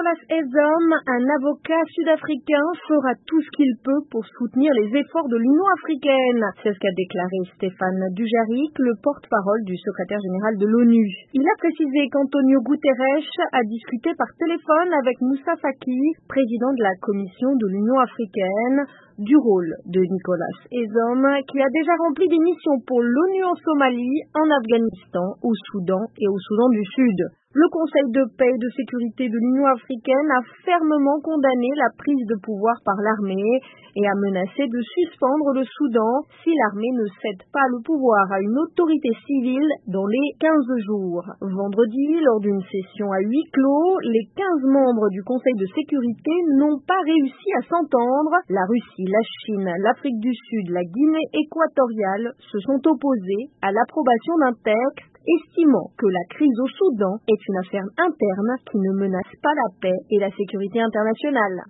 Nicolas Haysom, un avocat sud-africain, fera tout ce qu'il peut pour soutenir les efforts de l'Union africaine. C'est ce qu'a déclaré Stéphane Dujarric, le porte-parole du secrétaire général de l'ONU. Il a précisé qu'Antonio Guterres a discuté par téléphone avec Moussa Faki, président de la Commission de l'Union africaine, du rôle de Nicolas Haysom, qui a déjà rempli des missions pour l'ONU en Somalie, en Afghanistan, au Soudan et au Soudan du Sud. Le Conseil de paix et de sécurité de l'Union africaine a fermement condamné la prise de pouvoir par l'armée et a menacé de suspendre le Soudan si l'armée ne cède pas le pouvoir à une autorité civile dans les 15 jours. Vendredi, lors d'une session à huis clos, les 15 membres du Conseil de sécurité n'ont pas réussi à s'entendre. La Russie, la Chine, l'Afrique du Sud, la Guinée équatoriale se sont opposés à l'approbation d'un texte estimant que la crise au Soudan est une affaire interne qui ne menace pas la paix et la sécurité internationale.